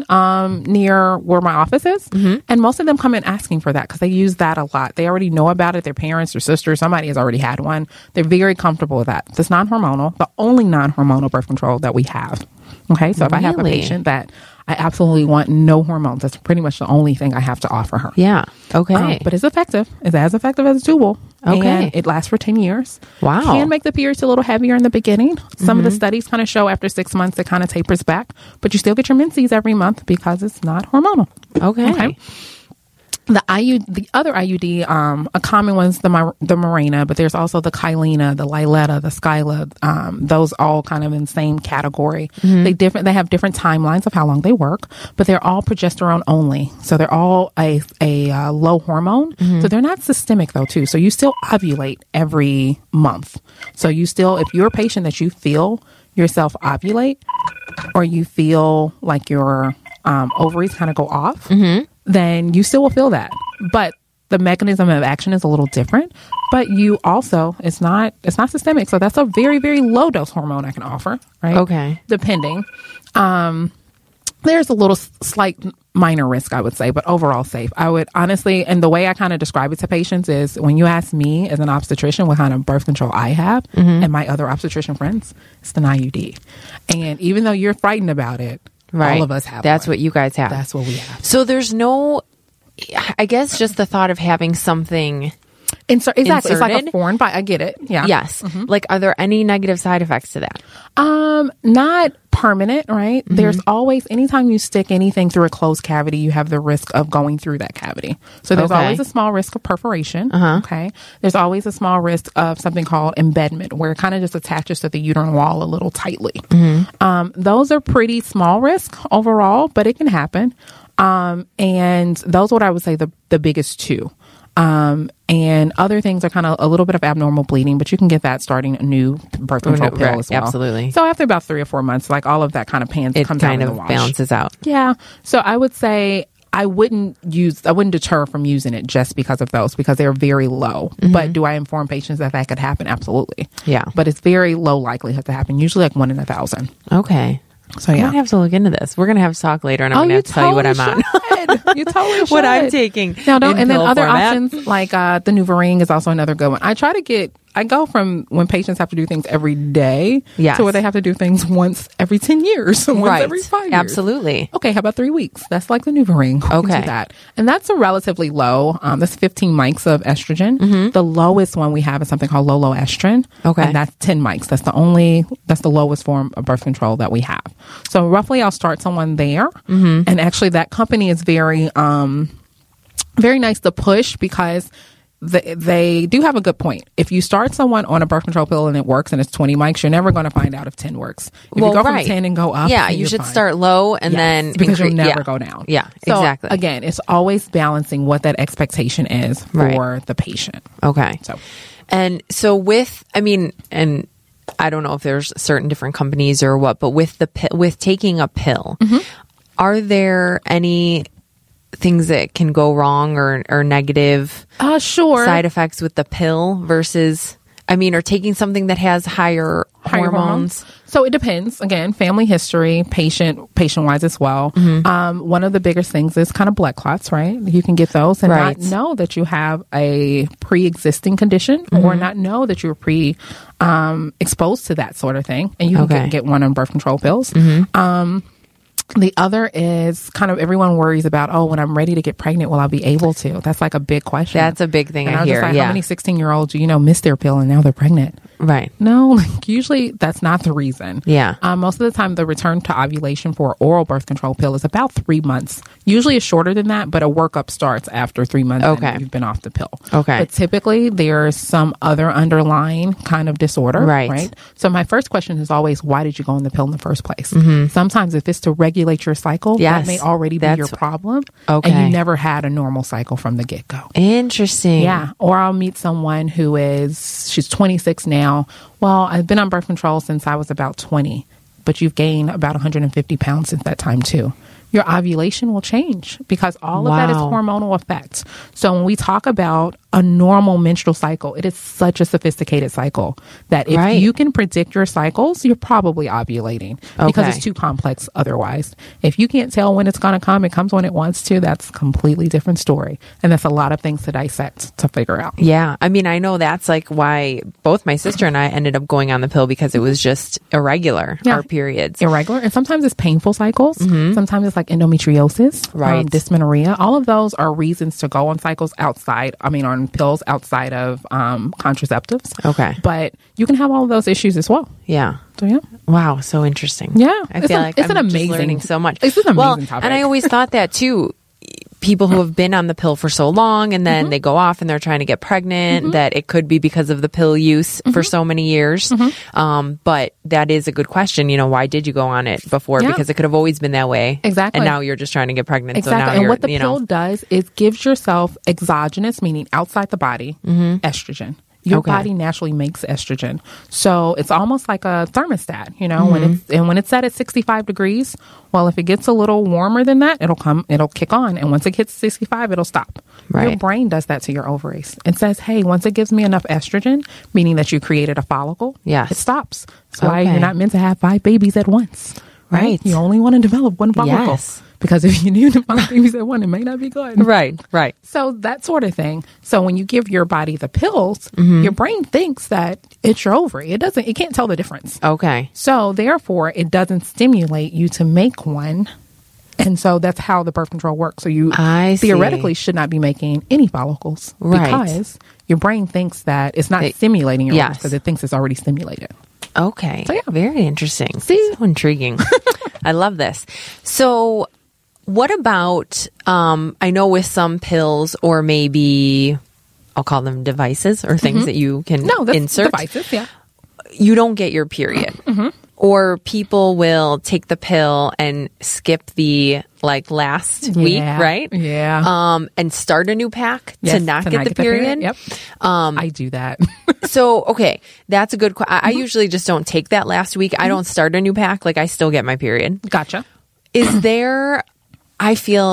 near where my office is. And most of them come in asking for that, because they use that a lot. They already know about it. Their parents or sisters, somebody has already had one. They're very comfortable with that. It's non-hormonal, the only non-hormonal birth control that we have. Okay, so if I have a patient that I absolutely want no hormones. That's pretty much the only thing I have to offer her. Yeah. Okay. But it's effective. It's as effective as a tubal. Okay. And it lasts for 10 years. Wow. Can make the periods a little heavier in the beginning. Some of the studies kind of show after 6 months it kind of tapers back, but you still get your menses every month because it's not hormonal. Okay. The other IUD, a common one's the Mirena, but there's also the Kyleena, the Liletta, the Skyla. Those all kind of in the same category. They have different timelines of how long they work, but they're all progesterone only. So they're all a low hormone. So they're not systemic though too. So you still ovulate every month. So you still, if you're a patient that you feel yourself ovulate, or you feel like your ovaries kind of go off, then you still will feel that. But the mechanism of action is a little different. But you also, it's not systemic. So that's a very, very low dose hormone I can offer, right? Okay. Depending. There's a little slight minor risk, I would say, but overall safe. I would honestly, and the way I kind of describe it to patients is when you ask me as an obstetrician what kind of birth control I have and my other obstetrician friends, it's an IUD. And even though you're frightened about it, all of us have That's one. what you guys have. That's what we have. So there's no, I guess just the thought of having something Exactly. inserted. It's like a foreign body. I get it. Yeah. Yes. Like, are there any negative side effects to that? Not permanent, right? There's always, anytime you stick anything through a closed cavity, you have the risk of going through that cavity. So there's always a small risk of perforation. Okay. There's always a small risk of something called embedment, where it kind of just attaches to the uterine wall a little tightly. Those are pretty small risk overall, but it can happen. And those are what I would say the biggest two. And other things are kind of a little bit of abnormal bleeding, but you can get that starting a new birth control pill as well. Absolutely. So after about 3 or 4 months, like all of that kind of comes out in the wash. Balances out. Yeah. So I would say I wouldn't deter from using it just because of those, because they're very low. But do I inform patients that could happen? Absolutely. Yeah. But it's very low likelihood to happen, usually like 1 in 1,000. Okay. So I yeah. might have to look into this. We're going to have to talk later, and I'm going to tell you what I'm on. You totally should. What I'm taking. Now, and then other format. options like the NuvaRing is also another good one. I go from when patients have to do things every day to where they have to do things once every 10 years, once every 5 years. Absolutely. Okay, how about 3 weeks? That's like the NuvaRing. Okay. Do that. And that's a relatively low. That's 15 mics of estrogen. The lowest one we have is something called Loloestrin. Okay. And that's 10 mics. That's the lowest form of birth control that we have. So roughly I'll start someone there. And actually that company is very, very nice to push, because they do have a good point. If you start someone on a birth control pill and it works and it's 20 mics, you're never going to find out if 10 works. If you go from 10 and go up, you should start low and then because you'll never go down. Yeah, so, exactly. Again, it's always balancing what that expectation is for the patient. Okay. So with, and I don't know if there's certain different companies or what, but with with taking a pill, are there any things that can go wrong or negative side effects with the pill versus, or taking something that has higher hormones? So it depends. Again, family history, patient-wise as well. One of the biggest things is kind of blood clots, right? You can get those and not know that you have a pre-existing condition or not know that you're exposed to that sort of thing. And you can get one on birth control pills. The other is kind of everyone worries about, when I'm ready to get pregnant, will I be able to? That's like a big question. That's a big thing and I hear. Just like, how many 16-year-olds missed their pill and now they're pregnant? Right. No, usually that's not the reason. Yeah. Most of the time, the return to ovulation for oral birth control pill is about 3 months. Usually it's shorter than that, but a workup starts after 3 months and you've been off the pill. Okay. But typically there's some other underlying kind of disorder. Right. So my first question is always, why did you go on the pill in the first place? Sometimes if it's to regulate your cycle, that may already be your problem. Okay. And you never had a normal cycle from the get-go. Interesting. Yeah. Or I'll meet someone she's 26 now. Well, I've been on birth control since I was about 20, but you've gained about 150 pounds since that time too. Your ovulation will change because all of that is hormonal effects. So when we talk about a normal menstrual cycle. It is such a sophisticated cycle that if you can predict your cycles, you're probably ovulating because it's too complex otherwise. If you can't tell when it's going to come, it comes when it wants to, that's a completely different story. And that's a lot of things to dissect to figure out. Yeah. I mean, I know that's like why both my sister and I ended up going on the pill because it was just irregular, our periods. Irregular. And sometimes it's painful cycles. Sometimes it's like endometriosis, dysmenorrhea. All of those are reasons to go on cycles on pills outside of contraceptives. Okay. But you can have all of those issues as well. Yeah. So, yeah. Wow. So interesting. Yeah. I feel like it's I'm an just amazing, learning so much. It's an amazing topic. And I always thought that too. People who have been on the pill for so long and then they go off and they're trying to get pregnant, that it could be because of the pill use for so many years. But that is a good question. You know, why did you go on it before? Yeah. Because it could have always been that way. Exactly. And now you're just trying to get pregnant. Exactly. So now and what the pill does is gives yourself exogenous, meaning outside the body, estrogen. Your body naturally makes estrogen. So it's almost like a thermostat, you know, when it's set at 65 degrees, well, if it gets a little warmer than that, it'll kick on. And once it hits 65, it'll stop. Right. Your brain does that to your ovaries. It says, hey, once it gives me enough estrogen, meaning that you created a follicle, it stops. That's why you're not meant to have 5 babies at once. Right. You only want to develop one follicle. Yes. Because if you knew to find babies at one, it may not be good. Right. So that sort of thing. So when you give your body the pills, your brain thinks that it's your ovary. It can't tell the difference. Okay. So therefore, it doesn't stimulate you to make one. And so that's how the birth control works. So you theoretically should not be making any follicles because your brain thinks that it's not stimulating your ovaries because it thinks it's already stimulated. Okay. So, yeah. Very interesting. See? So intriguing. I love this. So what about, I know with some pills or maybe I'll call them devices or things that you can insert. Devices, yeah. You don't get your period. Or people will take the pill and skip the last week, right? Yeah. And start a new pack to not get the period. Yep. I do that. So, okay, that's a good question. I usually just don't take that last week. I don't start a new pack. I still get my period. Gotcha. Is there, I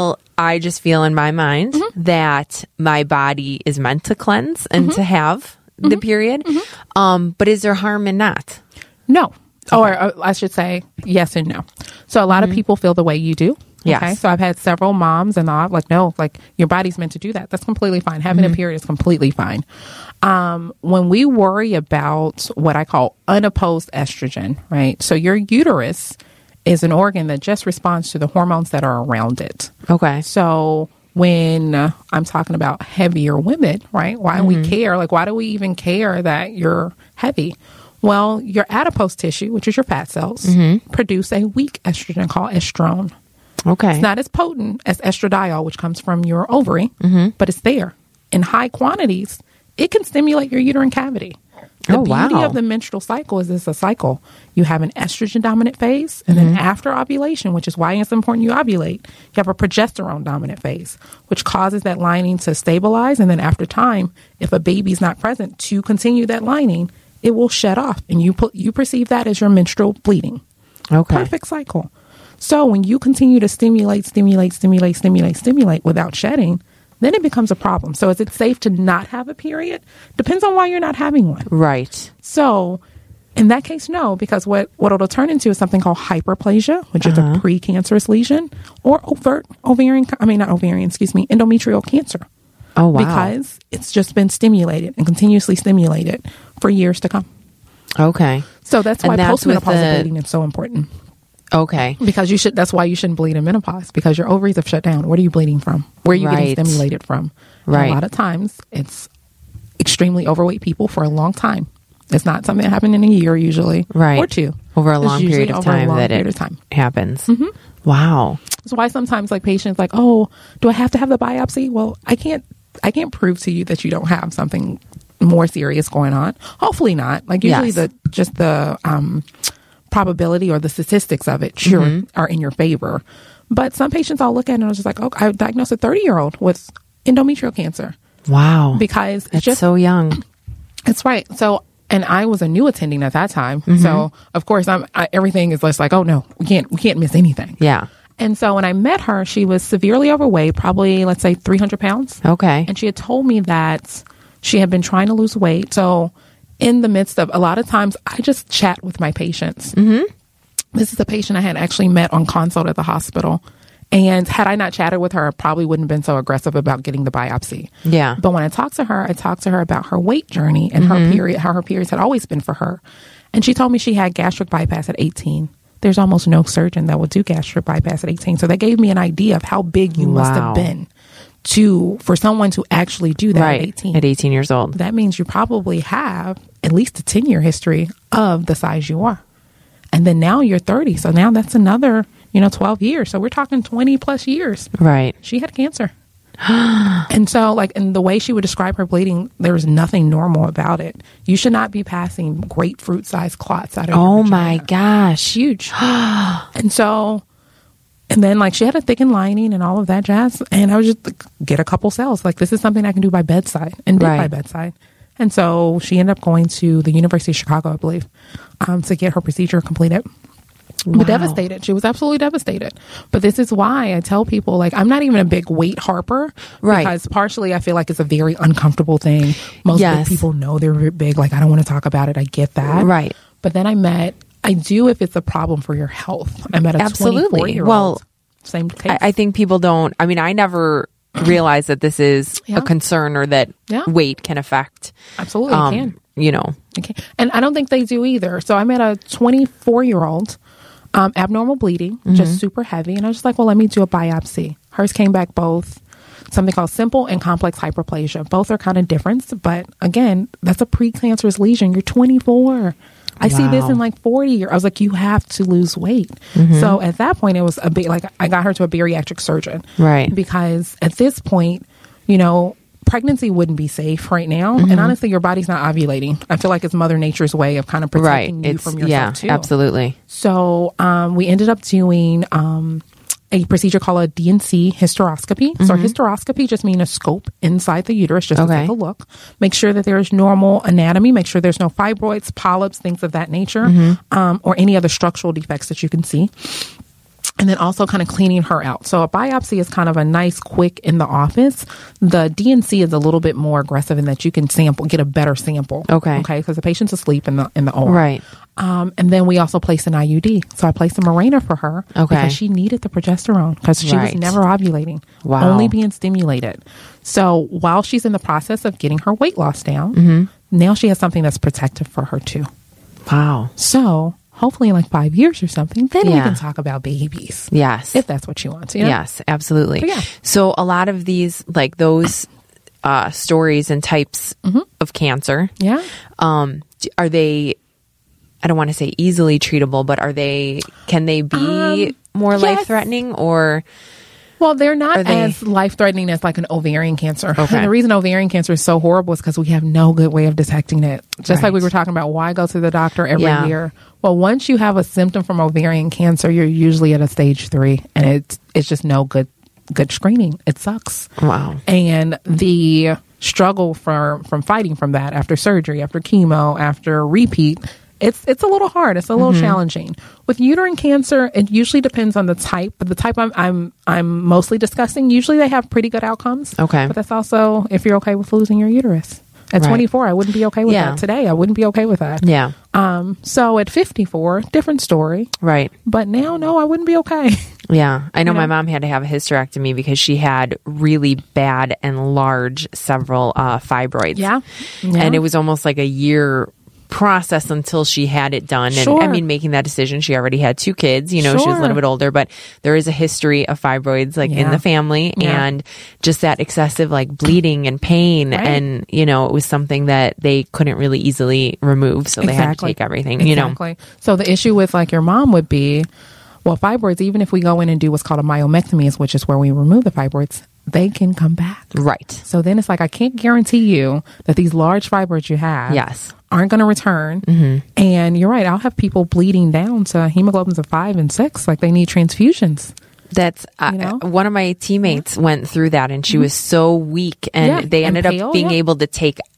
just feel in my mind that my body is meant to cleanse and to have the period. But is there harm in not? No. Okay. Or I should say yes and no. So a lot of people feel the way you do. Yes. Okay. So I've had several moms and I'm like, no, your body's meant to do that. That's completely fine. Having a period is completely fine. When we worry about what I call unopposed estrogen, right? So your uterus is an organ that just responds to the hormones that are around it. Okay. So when I'm talking about heavier women, right? Why we care? Why do we even care that you're heavy? Well, your adipose tissue, which is your fat cells, produce a weak estrogen called estrone. Okay. It's not as potent as estradiol, which comes from your ovary, but it's there. In high quantities, it can stimulate your uterine cavity. The beauty of the menstrual cycle is it's a cycle. You have an estrogen dominant phase, and then after ovulation, which is why it's important you ovulate, you have a progesterone dominant phase, which causes that lining to stabilize. And then after time, if a baby's not present to continue that lining, it will shed off, and you perceive that as your menstrual bleeding. Okay. Perfect cycle. So when you continue to stimulate without shedding, then it becomes a problem. So is it safe to not have a period? Depends on why you're not having one. Right. So in that case, no, because what it'll turn into is something called hyperplasia, which is a precancerous lesion, or endometrial cancer. Oh, wow. Because it's just been stimulated and continuously stimulated for years to come. Okay. So that's why postmenopausal bleeding is so important. Okay. Because that's why you shouldn't bleed in menopause, because your ovaries have shut down. What are you bleeding from? Where are you getting stimulated from? Right. And a lot of times it's extremely overweight people for a long time. It's not something that happened in a year usually. Right. Or two. Over a long period of time that it happens. Wow. That's why sometimes patients oh, do I have to have the biopsy? Well, I can't prove to you that you don't have something more serious going on. Hopefully not. Usually the probability or the statistics of it are in your favor. But some patients I'll look at and I was just I diagnosed a 30-year-old with endometrial cancer. Wow. Because it's just so young. That's right. So, and I was a new attending at that time. So of course everything is just oh no, we can't miss anything. Yeah. And so when I met her, she was severely overweight, probably, let's say, 300 pounds. Okay. And she had told me that she had been trying to lose weight. So in the midst of, a lot of times, I just chat with my patients. Mm-hmm. This is a patient I had actually met on consult at the hospital. And had I not chatted with her, I probably wouldn't have been so aggressive about getting the biopsy. Yeah. But when I talked to her about her weight journey and her period, how her periods had always been for her. And she told me she had gastric bypass at 18. There's almost no surgeon that will do gastric bypass at 18. So that gave me an idea of how big you must have been for someone to actually do that at 18. At 18 years old. That means you probably have at least a 10-year history of the size you are. And then now you're 30. So now that's another, 12 years. So we're talking 20 plus years. Right. She had cancer. And so, in the way she would describe her bleeding, there was nothing normal about it. You should not be passing grapefruit-sized clots out of your vagina. My gosh. Huge. And then, she had a thickened lining and all of that jazz. And I would just get a couple cells. This is something I can do by bedside, and did by bedside. And so she ended up going to the University of Chicago, I believe, to get her procedure completed. But devastated. She was absolutely devastated. But this is why I tell people, I'm not even a big weight harper. Right. Because partially I feel like it's a very uncomfortable thing. Most big people know they're big. I don't want to talk about it. I get that. Right. But then I do if it's a problem for your health. I met a 24-year-old. Well, same case. I think people don't, I never realized that this is a concern or that weight can affect. Absolutely, it can. It can. And I don't think they do either. So I met a 24-year-old. Abnormal bleeding, just super heavy. And I was just like, well, let me do a biopsy. Hers came back both something called simple and complex hyperplasia. Both are kind of different. But again, that's a precancerous lesion. You're 24. I see this in 40. I was like, you have to lose weight. So at that point, it was a big, I got her to a bariatric surgeon. Right. Because at this point, pregnancy wouldn't be safe right now. And honestly, your body's not ovulating. I feel like it's Mother Nature's way of kind of protecting you from yourself too. Absolutely. So we ended up doing a procedure called a DNC hysteroscopy. So hysteroscopy just means a scope inside the uterus just to take a look. Make sure that there's normal anatomy. Make sure there's no fibroids, polyps, things of that nature, or any other structural defects that you can see. And then also kind of cleaning her out. So a biopsy is kind of a nice, quick in the office. The DNC is a little bit more aggressive in that you can get a better sample. Okay. Because the patient's asleep in the OR. Right. And then we also placed an IUD. So I placed a Mirena for her. Because she needed the progesterone because she was never ovulating. Only being stimulated. So while she's in the process of getting her weight loss down, now she has something that's protective for her too. Wow. So hopefully in 5 years or something, then we can talk about babies. Yes. If that's what you want to. Yes, absolutely. So a lot of these, those stories and types of cancer, are they, I don't want to say easily treatable, but can they be more life-threatening or... Well, they're not as life-threatening as an ovarian cancer. Okay. And the reason ovarian cancer is so horrible is because we have no good way of detecting it. Just like we were talking about, why go to the doctor every year? Well, once you have a symptom from ovarian cancer, you're usually at a stage 3, and it's just no good screening. It sucks. Wow. And the struggle from fighting from that after surgery, after chemo, after repeat, it's a little hard. It's a little challenging. With uterine cancer, it usually depends on the type, but the type I'm mostly discussing, usually they have pretty good outcomes. Okay. But that's also if you're okay with losing your uterus. At 24, I wouldn't be okay with that. Today, I wouldn't be okay with that. Yeah. So at 54, different story. Right. But now, no, I wouldn't be okay. Yeah. I know my mom had to have a hysterectomy because she had really bad and large several fibroids. Yeah. And it was almost like a year process until she had it done. And making that decision, she already had 2 kids, she was a little bit older, but there is a history of fibroids in the family and just that excessive bleeding and pain. And, it was something that they couldn't really easily remove. So they had to take everything, Exactly. So the issue with your mom would be, well, fibroids, even if we go in and do what's called a myomectomy, which is where we remove the fibroids, they can come back. Right. So then it's I can't guarantee you that these large fibroids you have aren't going to return. And you're right. I'll have people bleeding down to hemoglobins of 5 and 6. They need transfusions. That's one of my teammates went through that, and she was so weak, and they ended up being able to take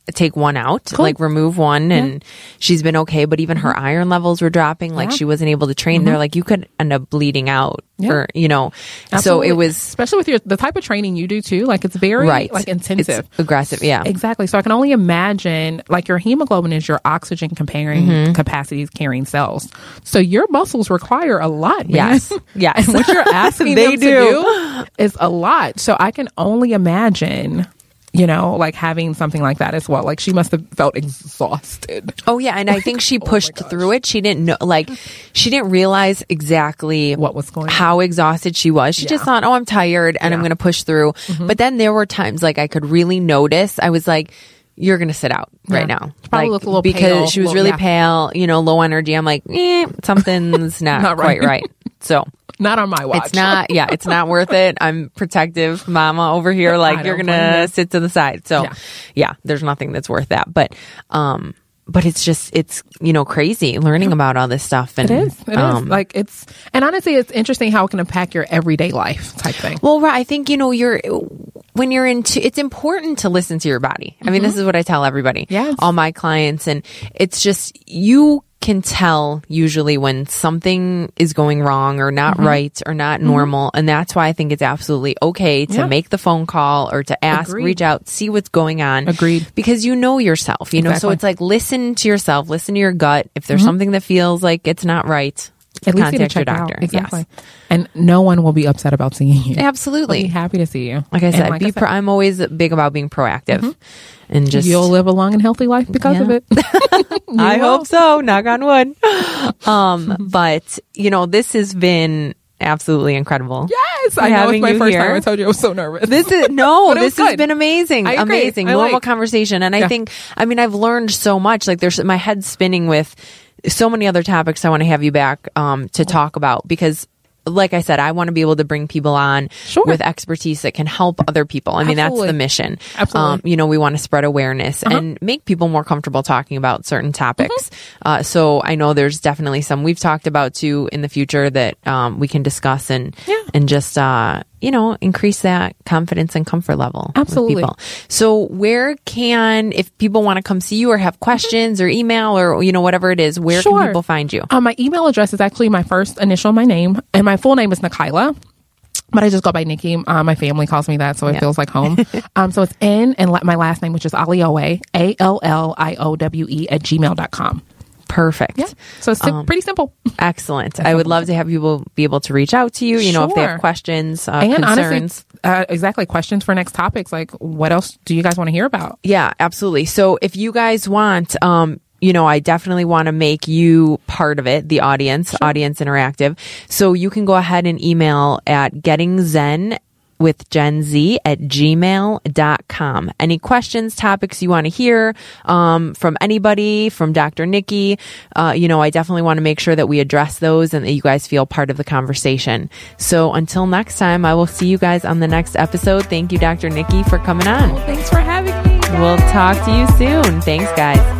take one out, Cool. like remove one, and she's been okay. But even her iron levels were dropping. Like she wasn't able to train. They're like, you could end up bleeding out for, you know. Absolutely. So it was, especially with the type of training you do too. Like it's very like intensive, it's aggressive. Yeah, exactly. So I can only imagine, like your hemoglobin is your oxygen capacities carrying cells. So your muscles require a lot. Man. Yes. And what you're asking They them to do is a lot. So I can only imagine, you know, like having something like that as well. Like she must have felt exhausted. Oh yeah. And I think she pushed through it. She didn't know, like she didn't realize exactly what was going on, how exhausted she was. She just thought, oh, I'm tired and I'm going to push through. But then there were times like I could really notice. I was like, you're going to sit out right now. She probably looked a little because pale, she was really pale, you know, low energy. I'm like, something's not quite right. So not on my watch. It's not, it's not worth it. I'm protective mama over here. Like you're going to sit to the side. So there's nothing that's worth that. But it's just, it's, you know, crazy learning about all this stuff. And it is. Like and honestly, it's interesting how it can impact your everyday life type thing. Well, right. I think, you know, when you're it's important to listen to your body. I mean, this is what I tell everybody, all my clients. And it's just, you can tell usually when something is going wrong or not right or not normal. And that's why I think it's absolutely okay to make the phone call or to ask, reach out, see what's going on. Agreed. Because you know yourself, you know, so it's like, listen to yourself, listen to your gut. If there's something that feels like it's not right, at least contact your doctor. Out. Exactly. Yes. And no one will be upset about seeing you. Absolutely. We'll be happy to see you. Like I said, I'm always big about being proactive. And just you'll live a long and healthy life because of it. I hope so. Knock on wood. But you know, this has been absolutely incredible. Yes, I know. It's my first time. I told you I was so nervous. This has been amazing. Amazing. Normal conversation. And I think, I mean, I've learned so much. Like my head's spinning with so many other topics I want to have you back to talk about, because like I said, I want to be able to bring people on with expertise that can help other people. I mean, that's the mission. Absolutely. You know, we want to spread awareness and make people more comfortable talking about certain topics. So I know there's definitely some we've talked about too in the future that we can discuss and just, you know, increase that confidence and comfort level. Absolutely. With people. So if people want to come see you or have questions or email or, you know, whatever it is, where can people find you? My email address is actually my first initial, my name, and my full name is Nikayla, but I just go by Nikki. My family calls me that, so it feels like home. So it's N and my last name, which is Alliowe, ALLIOWE @gmail.com. Perfect. Yeah. So it's pretty simple. Excellent. I would love to have people be able to reach out to you, you know, if they have questions, and concerns. Honestly, exactly. Questions for next topics. Like, what else do you guys want to hear about? Yeah, absolutely. So if you guys want, you know, I definitely want to make you part of it, the audience interactive. So you can go ahead and email at gettingzen with Gen Z @gmail.com. Any questions, topics you want to hear from anybody, from Dr. Nikki, you know, I definitely want to make sure that we address those and that you guys feel part of the conversation. So until next time, I will see you guys on the next episode. Thank you, Dr. Nikki, for coming on. Well, thanks for having me. We'll talk to you soon. Thanks, guys.